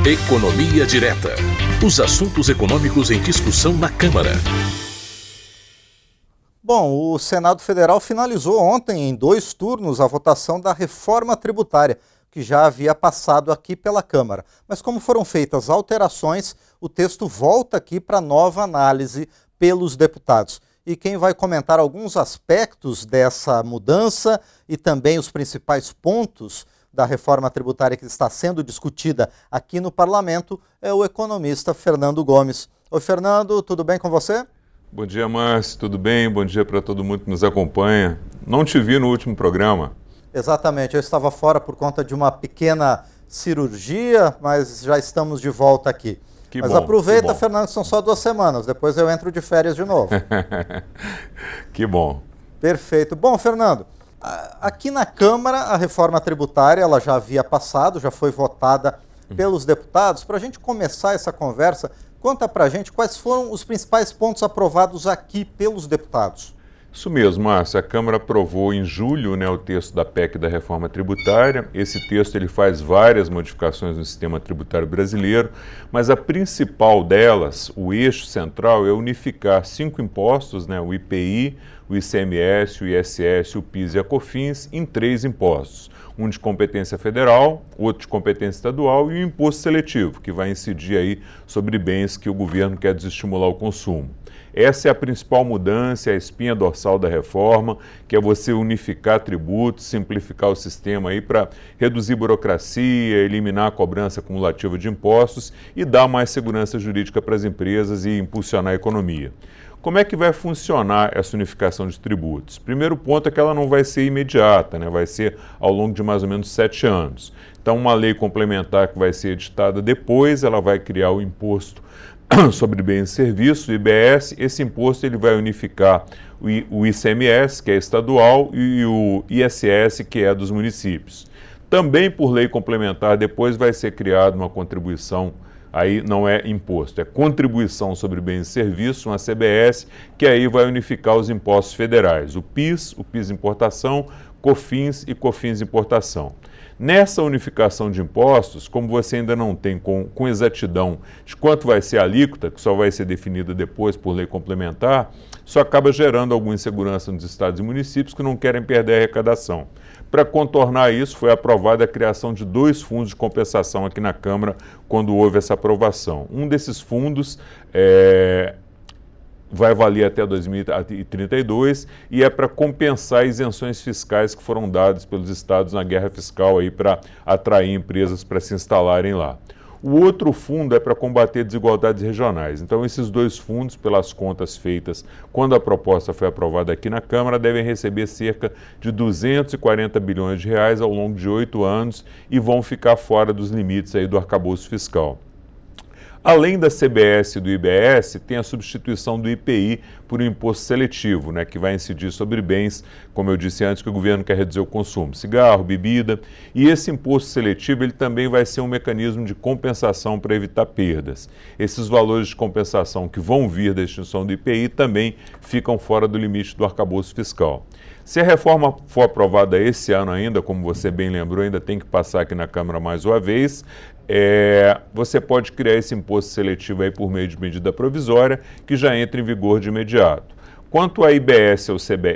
Economia Direta. Os assuntos econômicos em discussão na Câmara. Bom, o Senado Federal finalizou ontem, em 2 turnos, a votação da reforma tributária, que já havia passado aqui pela Câmara. Mas como foram feitas alterações, o texto volta aqui para nova análise pelos deputados. E quem vai comentar alguns aspectos dessa mudança e também os principais pontos da reforma tributária que está sendo discutida aqui no Parlamento é o economista Fernando Gomes. Oi, Fernando, tudo bem com você? Bom dia, Márcio, tudo bem? Bom dia para todo mundo que nos acompanha. Não te vi no último programa. Exatamente, eu estava fora por conta de uma pequena cirurgia, mas já estamos de volta aqui. Mas aproveita, Fernando, que são só 2 semanas, depois eu entro de férias de novo. Que bom. Perfeito. Bom, Fernando, aqui na Câmara a reforma tributária ela já havia passado, já foi votada pelos deputados. Para a gente começar essa conversa, conta para a gente quais foram os principais pontos aprovados aqui pelos deputados. Isso mesmo, Márcio. A Câmara aprovou em julho, o texto da PEC da reforma tributária. Esse texto ele faz várias modificações no sistema tributário brasileiro, mas a principal delas, o eixo central, é unificar 5 impostos, o IPI, o ICMS, o ISS, o PIS e a COFINS, em 3 impostos. Um de competência federal, outro de competência estadual e um imposto seletivo, que vai incidir aí sobre bens que o governo quer desestimular o consumo. Essa é a principal mudança, a espinha dorsal da reforma, que é você unificar tributos, simplificar o sistema aí para reduzir burocracia, eliminar a cobrança acumulativa de impostos e dar mais segurança jurídica para as empresas e impulsionar a economia. Como é que vai funcionar essa unificação de tributos? Primeiro ponto é que ela não vai ser imediata, vai ser ao longo de mais ou menos 7 anos. Então, uma lei complementar que vai ser editada depois, ela vai criar o imposto sobre bens e serviços, o IBS. Esse imposto ele vai unificar o ICMS, que é estadual, e o ISS, que é dos municípios. Também por lei complementar, depois vai ser criada uma contribuição, aí não é imposto, é contribuição sobre bens e serviços, uma CBS, que aí vai unificar os impostos federais, o PIS importação, COFINS e COFINS importação. Nessa unificação de impostos, como você ainda não tem com exatidão de quanto vai ser a alíquota, que só vai ser definida depois por lei complementar, isso acaba gerando alguma insegurança nos estados e municípios que não querem perder a arrecadação. Para contornar isso, foi aprovada a criação de 2 fundos de compensação aqui na Câmara quando houve essa aprovação. Um desses fundos vai valer até 2032 e é para compensar isenções fiscais que foram dadas pelos estados na guerra fiscal aí para atrair empresas para se instalarem lá. O outro fundo é para combater desigualdades regionais. Então, esses 2 fundos, pelas contas feitas quando a proposta foi aprovada aqui na Câmara, devem receber cerca de 240 bilhões de reais ao longo de 8 anos e vão ficar fora dos limites aí do arcabouço fiscal. Além da CBS e do IBS, tem a substituição do IPI por um imposto seletivo, que vai incidir sobre bens, como eu disse antes, que o governo quer reduzir o consumo, cigarro, bebida. E esse imposto seletivo ele também vai ser um mecanismo de compensação para evitar perdas. Esses valores de compensação que vão vir da extinção do IPI também ficam fora do limite do arcabouço fiscal. Se a reforma for aprovada esse ano ainda, como você bem lembrou, ainda tem que passar aqui na Câmara mais uma vez, você pode criar esse imposto seletivo aí por meio de medida provisória, que já entra em vigor de imediato. Quanto ao IBS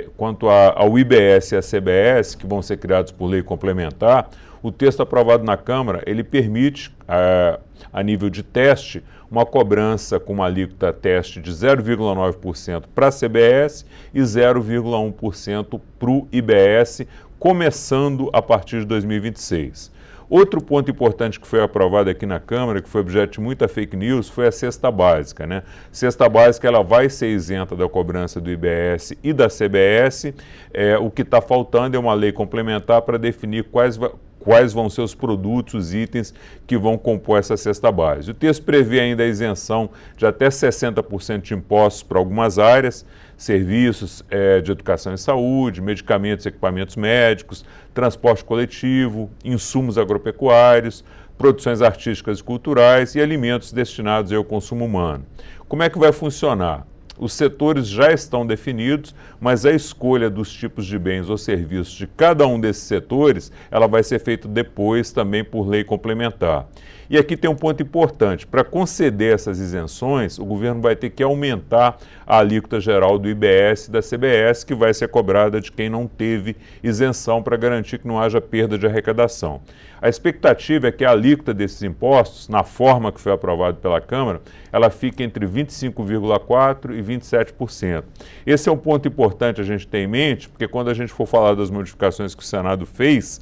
e à CBS, que vão ser criados por lei complementar, o texto aprovado na Câmara, ele permite, a nível de teste, uma cobrança com uma alíquota teste de 0,9% para a CBS e 0,1% para o IBS, começando a partir de 2026. Outro ponto importante que foi aprovado aqui na Câmara, que foi objeto de muita fake news, foi a cesta básica. Cesta básica ela vai ser isenta da cobrança do IBS e da CBS. O que está faltando é uma lei complementar para definir quais vão ser os produtos, os itens que vão compor essa cesta básica. O texto prevê ainda a isenção de até 60% de impostos para algumas áreas, serviços de educação e saúde, medicamentos e equipamentos médicos, transporte coletivo, insumos agropecuários, produções artísticas e culturais e alimentos destinados ao consumo humano. Como é que vai funcionar? Os setores já estão definidos, mas a escolha dos tipos de bens ou serviços de cada um desses setores, ela vai ser feita depois também por lei complementar. E aqui tem um ponto importante, para conceder essas isenções, o governo vai ter que aumentar a alíquota geral do IBS e da CBS, que vai ser cobrada de quem não teve isenção para garantir que não haja perda de arrecadação. A expectativa é que a alíquota desses impostos, na forma que foi aprovado pela Câmara, ela fique entre 25,4% e 27%. Esse é um ponto importante a gente ter em mente, porque quando a gente for falar das modificações que o Senado fez,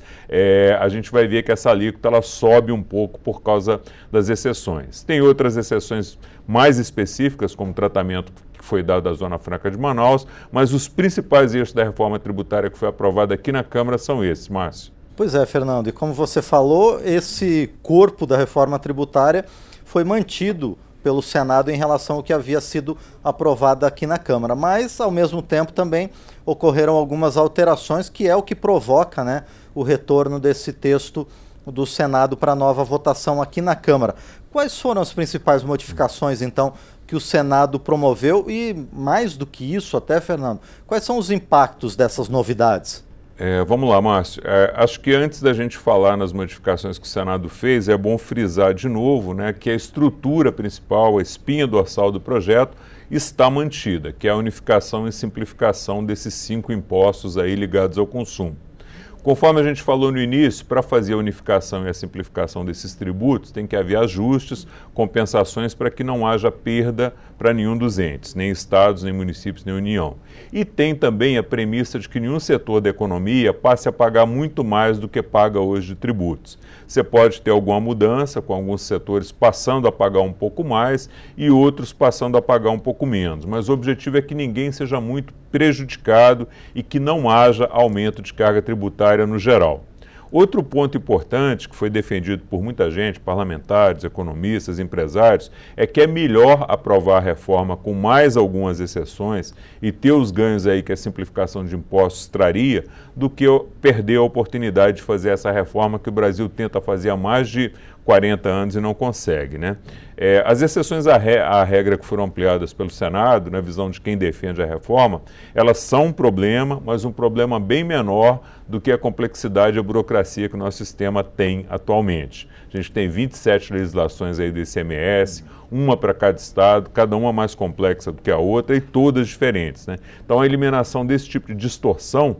a gente vai ver que essa alíquota ela sobe um pouco por causa das exceções. Tem outras exceções mais específicas, como o tratamento que foi dado à Zona Franca de Manaus, mas os principais eixos da reforma tributária que foi aprovada aqui na Câmara são esses, Márcio. Pois é, Fernando, e como você falou, esse corpo da reforma tributária foi mantido pelo Senado em relação ao que havia sido aprovado aqui na Câmara, mas ao mesmo tempo também ocorreram algumas alterações, que é o que provoca, né, o retorno desse texto do Senado para nova votação aqui na Câmara. Quais foram as principais modificações, então, que o Senado promoveu e, mais do que isso até, Fernando, quais são os impactos dessas novidades? Vamos lá, Márcio. Acho que antes da gente falar nas modificações que o Senado fez, é bom frisar de novo, né, que a estrutura principal, a espinha dorsal do projeto, está mantida, que é a unificação e simplificação desses 5 impostos aí ligados ao consumo. Conforme a gente falou no início, para fazer a unificação e a simplificação desses tributos, tem que haver ajustes, compensações para que não haja perda para nenhum dos entes, nem estados, nem municípios, nem União. E tem também a premissa de que nenhum setor da economia passe a pagar muito mais do que paga hoje de tributos. Você pode ter alguma mudança, com alguns setores passando a pagar um pouco mais e outros passando a pagar um pouco menos, mas o objetivo é que ninguém seja muito prejudicado e que não haja aumento de carga tributária no geral. Outro ponto importante que foi defendido por muita gente, parlamentares, economistas, empresários, é que é melhor aprovar a reforma com mais algumas exceções e ter os ganhos aí que a simplificação de impostos traria, do que perder a oportunidade de fazer essa reforma que o Brasil tenta fazer há mais de 40 anos e não consegue, né? As exceções à regra que foram ampliadas pelo Senado, na visão de quem defende a reforma, elas são um problema, mas um problema bem menor do que a complexidade e a burocracia que o nosso sistema tem atualmente. A gente tem 27 legislações aí do ICMS, uma para cada estado, cada uma mais complexa do que a outra e todas diferentes, né? Então a eliminação desse tipo de distorção,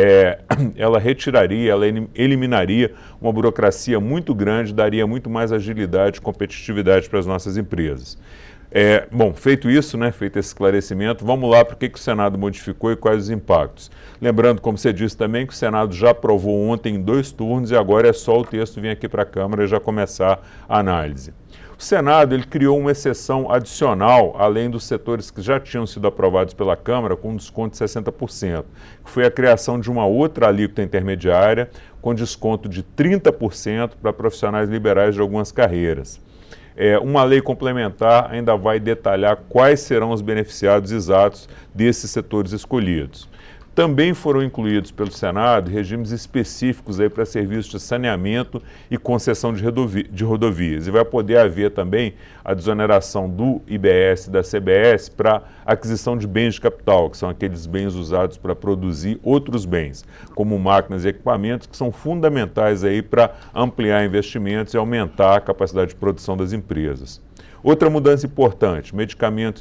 ela retiraria, ela eliminaria uma burocracia muito grande, daria muito mais agilidade e competitividade para as nossas empresas. Bom, feito isso, né, feito esse esclarecimento, vamos lá para o que o Senado modificou e quais os impactos. Lembrando, como você disse também, que o Senado já aprovou ontem em 2 turnos e agora é só o texto vir aqui para a Câmara e já começar a análise. O Senado ele criou uma exceção adicional, além dos setores que já tinham sido aprovados pela Câmara, com desconto de 60%, que foi a criação de uma outra alíquota intermediária, com desconto de 30% para profissionais liberais de algumas carreiras. Uma lei complementar ainda vai detalhar quais serão os beneficiados exatos desses setores escolhidos. Também foram incluídos pelo Senado regimes específicos aí para serviços de saneamento e concessão de rodovias. E vai poder haver também a desoneração do IBS e da CBS para aquisição de bens de capital, que são aqueles bens usados para produzir outros bens, como máquinas e equipamentos, que são fundamentais aí para ampliar investimentos e aumentar a capacidade de produção das empresas. Outra mudança importante, medicamentos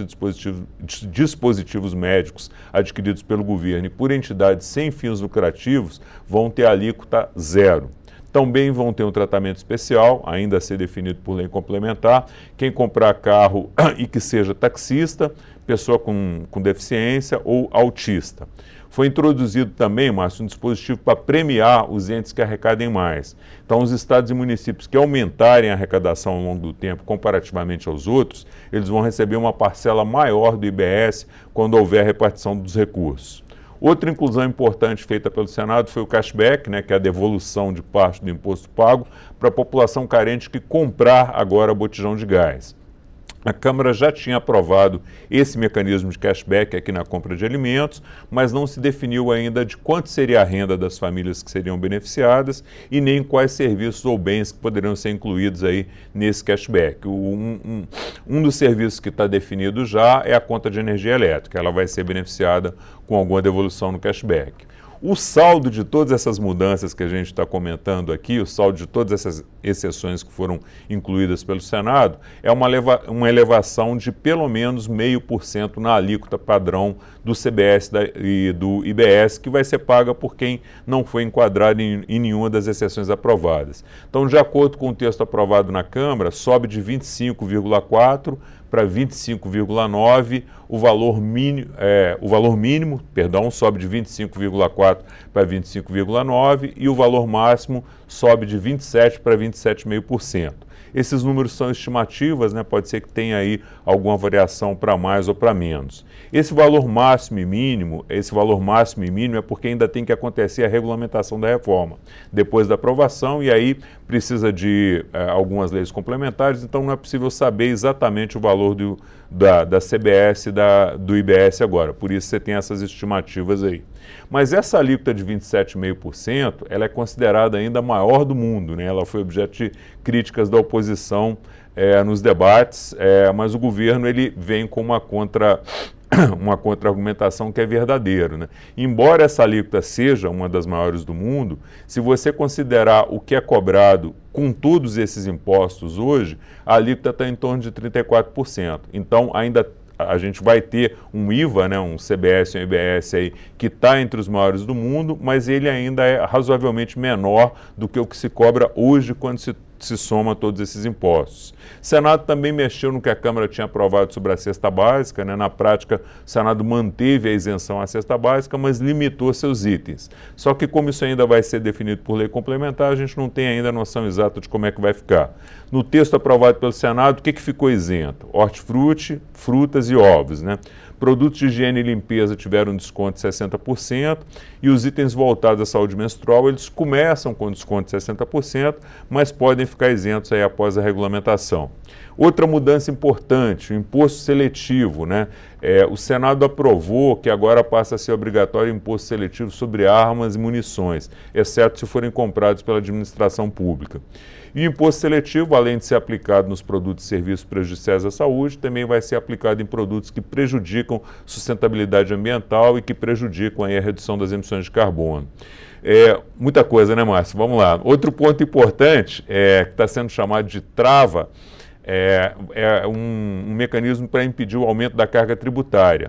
e dispositivos médicos adquiridos pelo governo e por entidades sem fins lucrativos vão ter alíquota 0. Também vão ter um tratamento especial, ainda a ser definido por lei complementar, quem comprar carro e que seja taxista, pessoa com deficiência ou autista. Foi introduzido também, Márcio, um dispositivo para premiar os entes que arrecadem mais. Então, os estados e municípios que aumentarem a arrecadação ao longo do tempo, comparativamente aos outros, eles vão receber uma parcela maior do IBS quando houver a repartição dos recursos. Outra inclusão importante feita pelo Senado foi o cashback, né, que é a devolução de parte do imposto pago para a população carente que comprar agora botijão de gás. A Câmara já tinha aprovado esse mecanismo de cashback aqui na compra de alimentos, mas não se definiu ainda de quanto seria a renda das famílias que seriam beneficiadas e nem quais serviços ou bens que poderiam ser incluídos aí nesse cashback. Um dos serviços que está definido já é a conta de energia elétrica. Ela vai ser beneficiada com alguma devolução no cashback. O saldo de todas essas mudanças que a gente está comentando aqui, o saldo de todas essas exceções que foram incluídas pelo Senado, é uma elevação de pelo menos 0,5% na alíquota padrão do CBS e do IBS, que vai ser paga por quem não foi enquadrado em nenhuma das exceções aprovadas. Então, de acordo com o texto aprovado na Câmara, sobe de 25,4% para 25,9%, o valor mínimo sobe de 25,4% para 25,9% e o valor máximo sobe de 27% para 27,5%. Esses números são estimativas, né? Pode ser que tenha aí alguma variação para mais ou para menos. Esse valor máximo e mínimo é porque ainda tem que acontecer a regulamentação da reforma, depois da aprovação, e aí precisa de algumas leis complementares, então não é possível saber exatamente o valor da CBS e do IBS agora, por isso você tem essas estimativas aí. Mas essa alíquota de 27,5%, ela é considerada ainda a maior do mundo, né? Ela foi objeto de críticas da oposição nos debates, mas o governo ele vem com uma contra-argumentação que é verdadeira, né? Embora essa alíquota seja uma das maiores do mundo, se você considerar o que é cobrado com todos esses impostos hoje, a alíquota está em torno de 34%. Então, ainda a gente vai ter um IVA, né, um CBS e um IBS aí, que está entre os maiores do mundo, mas ele ainda é razoavelmente menor do que o que se cobra hoje quando se soma todos esses impostos. O Senado também mexeu no que a Câmara tinha aprovado sobre a cesta básica, né? Na prática, o Senado manteve a isenção à cesta básica, mas limitou seus itens. Só que como isso ainda vai ser definido por lei complementar, a gente não tem ainda a noção exata de como é que vai ficar. No texto aprovado pelo Senado, o que ficou isento? Hortifruti, frutas e ovos, né? Produtos de higiene e limpeza tiveram um desconto de 60% e os itens voltados à saúde menstrual, eles começam com desconto de 60%, mas podem ficar isentos aí após a regulamentação. Outra mudança importante, o imposto seletivo, né? O Senado aprovou que agora passa a ser obrigatório o imposto seletivo sobre armas e munições, exceto se forem comprados pela administração pública. E o imposto seletivo, além de ser aplicado nos produtos e serviços prejudiciais à saúde, também vai ser aplicado em produtos que prejudicam sustentabilidade ambiental e que prejudicam aí a redução das emissões de carbono. Muita coisa, né, Márcio? Vamos lá. Outro ponto importante, que está sendo chamado de trava, é um mecanismo para impedir o aumento da carga tributária.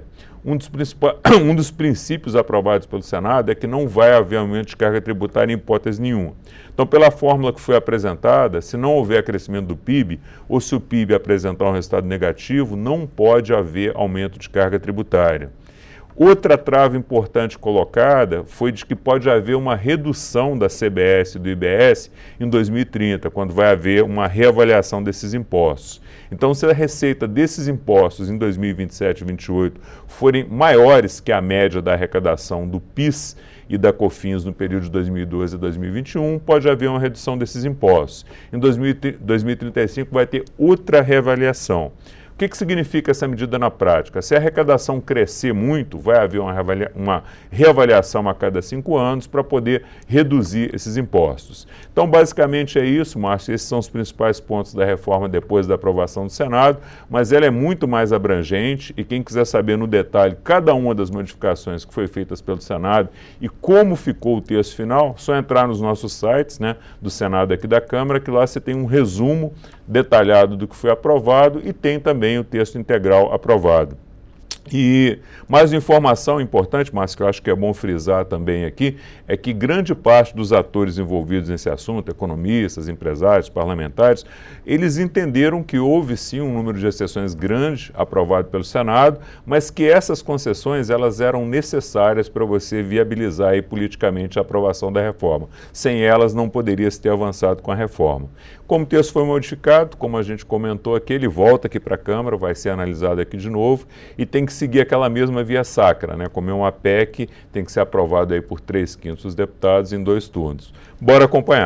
Um dos princípios aprovados pelo Senado é que não vai haver aumento de carga tributária em hipótese nenhuma. Então, pela fórmula que foi apresentada, se não houver crescimento do PIB, ou se o PIB apresentar um resultado negativo, não pode haver aumento de carga tributária. Outra trava importante colocada foi de que pode haver uma redução da CBS e do IBS em 2030, quando vai haver uma reavaliação desses impostos. Então, se a receita desses impostos em 2027 e 2028 forem maiores que a média da arrecadação do PIS e da COFINS no período de 2012 a 2021, pode haver uma redução desses impostos. Em 2035 vai ter outra reavaliação. O que significa essa medida na prática? Se a arrecadação crescer muito, vai haver uma reavaliação a cada 5 anos para poder reduzir esses impostos. Então, basicamente é isso, Márcio. Esses são os principais pontos da reforma depois da aprovação do Senado, mas ela é muito mais abrangente e quem quiser saber no detalhe cada uma das modificações que foi feitas pelo Senado e como ficou o texto final, só entrar nos nossos sites, né, do Senado aqui da Câmara, que lá você tem um resumo detalhado do que foi aprovado e tem também o texto integral aprovado. E mais uma informação importante, mas que eu acho que é bom frisar também aqui, é que grande parte dos atores envolvidos nesse assunto, economistas, empresários, parlamentares, eles entenderam que houve sim um número de exceções grande aprovado pelo Senado, mas que essas concessões elas eram necessárias para você viabilizar aí, politicamente a aprovação da reforma. Sem elas não poderia se ter avançado com a reforma. Como o texto foi modificado, como a gente comentou aqui, ele volta aqui para a Câmara, vai ser analisado aqui de novo e tem que seguir aquela mesma via sacra, né? Como é uma PEC, tem que ser aprovado aí por 3/5 dos deputados em 2 turnos. Bora acompanhar.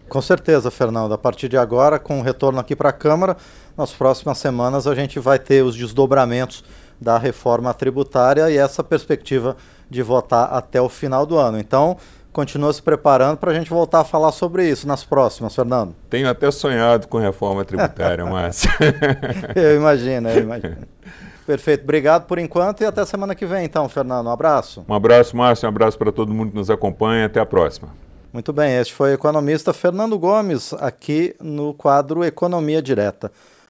Com certeza, Fernando. A partir de agora, com o retorno aqui para a Câmara, nas próximas semanas a gente vai ter os desdobramentos da reforma tributária e essa perspectiva de votar até o final do ano. Então, continua se preparando para a gente voltar a falar sobre isso nas próximas, Fernando. Tenho até sonhado com reforma tributária, Márcio. Eu imagino. Perfeito. Obrigado por enquanto e até semana que vem, então, Fernando. Um abraço. Um abraço, Márcio. Um abraço para todo mundo que nos acompanha. Até a próxima. Muito bem. Este foi o economista Fernando Gomes, aqui no quadro Economia Direta.